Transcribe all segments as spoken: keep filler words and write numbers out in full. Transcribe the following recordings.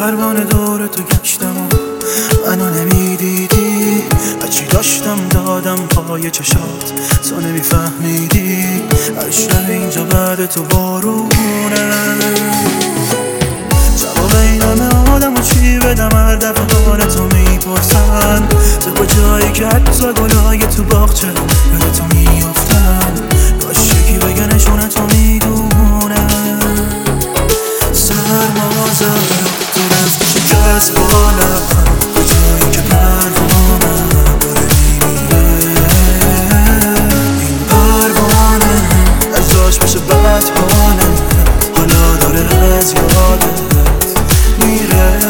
پروانه دور تو گشتم و منو نمیدیدی، هرچی داشتم دادم پای چشات، تو نمیفهمیدی. هر شب اینجا بعد تو بارونه، جواب این همه آدم و چی بدم هر دفعه حال تو میپرسن. تو کجایی که حتی گلای تو باغچه یاد تو میافتن، کاش یکی بگه نشونه تو میدونه. سرمازه تو رفتی شکست بالا، کجایی که پروانه داره میمیره. این پروانه از جاش بشه بد حاله، حالا داره از یادت میره.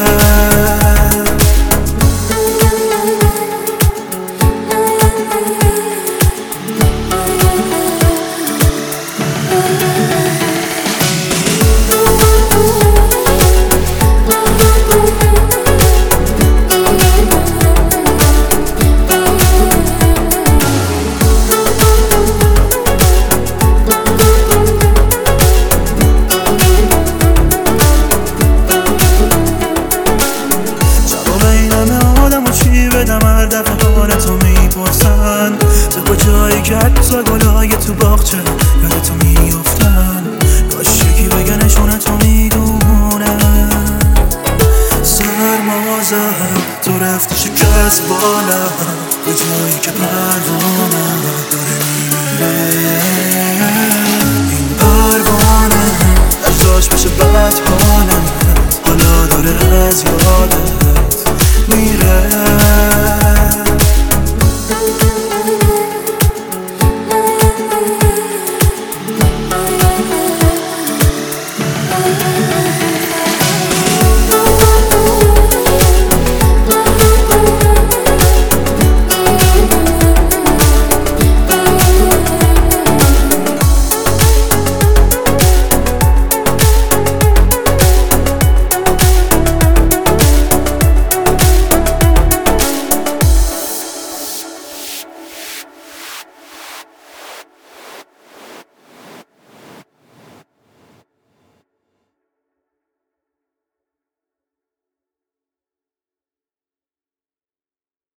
هر دفعه حال تو میپرسن، تو کجایی که حتی گلای تو باغچه یاد تو میافتن، کاش یکی بگه نشونه تو میدونه. سرمازه تو رفتی شکست بالا، کجایی که پروانه داره میمیره. این پروانه از جاش بشه بد حاله، حالا داره از یادت میره.